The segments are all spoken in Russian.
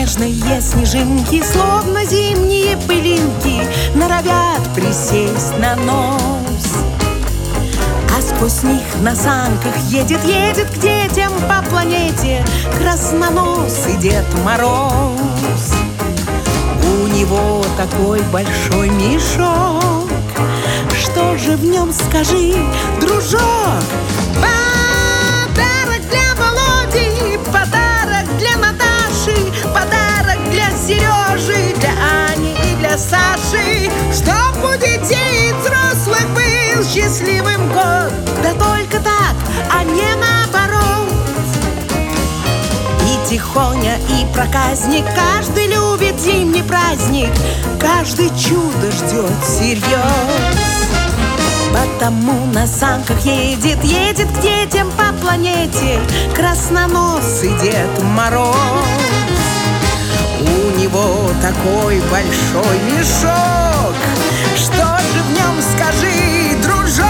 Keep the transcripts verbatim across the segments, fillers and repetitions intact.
Белоснежные снежинки, словно зимние пылинки, норовят присесть на нос. А сквозь них на санках едет, едет к детям по планете красноносый Дед Мороз. У него такой большой мешок, что же в нем, скажи, дружок? Подарок для Володи, подарок для Наташи, подарок для Сережи, для Ани и для Саши. Чтоб у детей и взрослых был счастливым год, да только так, а не наоборот. И тихоня, и проказник, каждый любит зимний праздник, каждый чудо ждет всерьез. Потому на санках едет, едет к детям по планете красноносый Дед Мороз. У него такой большой мешок, что же в нем, скажи, дружок?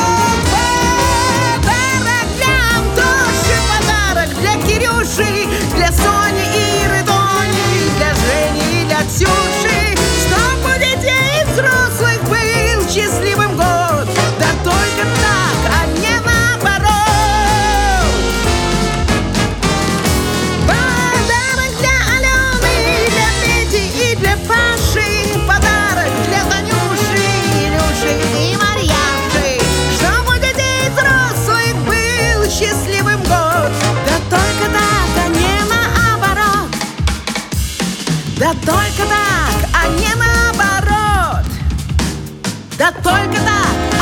Подарок для Антоши, подарок для Кирюши, для Сони, Иры, Дони, для Жени и для Ксюши. Чтоб у детей и взрослых был счастливым год, да только так, а не наоборот. Подарок для Алены, для Пети и для Паши, подарок для Танюши, Илюши и Марьяши. Чтоб у детей и взрослых был счастливым год, да только так, а не наоборот. Да только так, а не наоборот. Да только так.